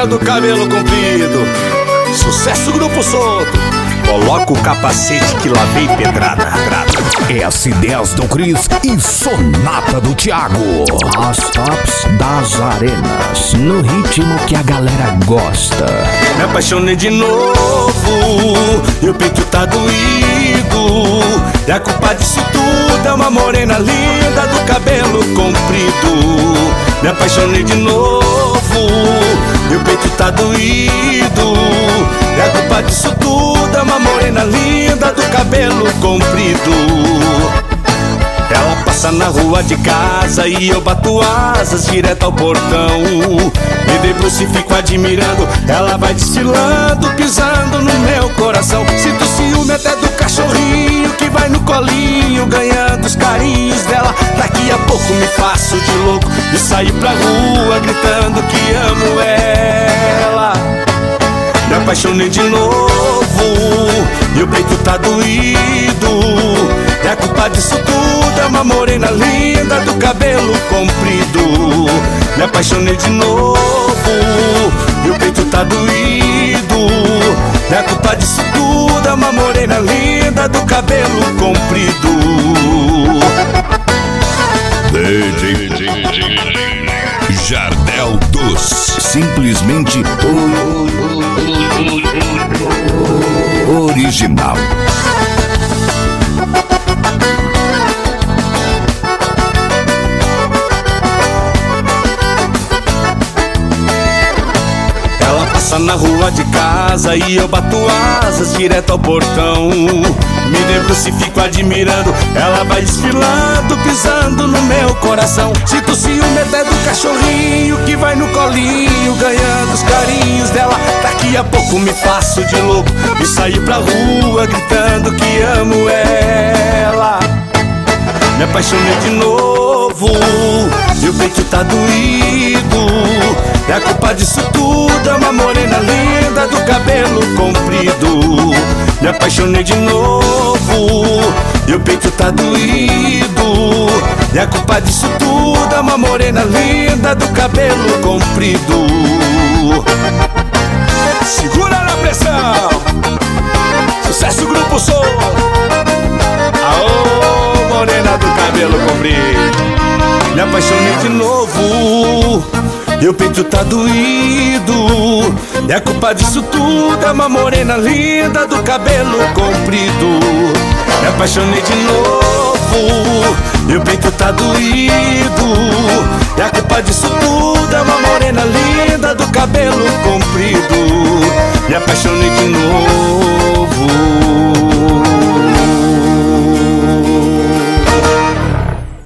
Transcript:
do cabelo comprido. Sucesso Grupo Solto. Coloca o capacete que lá vem pedrada. É as ideias do Cris e Sonata do Thiago. As tops das arenas, no ritmo que a galera gosta. Me apaixonei de novo e o peito tá doído. E a culpa disso tudo é uma morena linda do cabelo comprido. Me apaixonei de novo e o peito tá doído. E a culpa disso tudo é uma morena linda do cabelo comprido. Ela passa na rua de casa e eu bato asas direto ao portão. Me debruço e fico admirando. Ela vai desfilando, pisando no meu coração. Sinto ciúme até do cachorrinho que vai no colinho, ganhando os carinhos dela. Daqui a pouco me faço de louco e saio pra rua gritando que amo ela. Me apaixonei de novo e o peito tá doído. E a culpa disso tudo é uma morena linda do cabelo comprido. Me apaixonei de novo e o peito tá doído. E a culpa disso tudo é uma morena linda do cabelo comprido. Jardel dos simplesmente original. Ela passa na rua de casa e eu bato asas direto ao portão. Me debruço e fico admirando. Ela vai desfilando, pisando no meu coração. Sinto ciúme até do cachorrinho que vai no colinho, ganhando os carinhos dela. Daqui a pouco me faço de louco e saio pra rua gritando que amo ela. Me apaixonei de novo e o peito tá doído. E a culpa disso tudo é uma morena linda do cabelo comprido. Me apaixonei de novo e o peito tá doído. E a culpa disso tudo é uma morena linda do cabelo comprido. Segura na pressão. Sucesso Grupo Solto. Aô, morena do cabelo comprido. Me apaixonei de novo e o peito tá doído. E a culpa disso tudo é uma morena linda do cabelo comprido. Me apaixonei de novo e o peito tá doído. E a culpa disso tudo é uma morena linda do cabelo comprido. Me apaixonei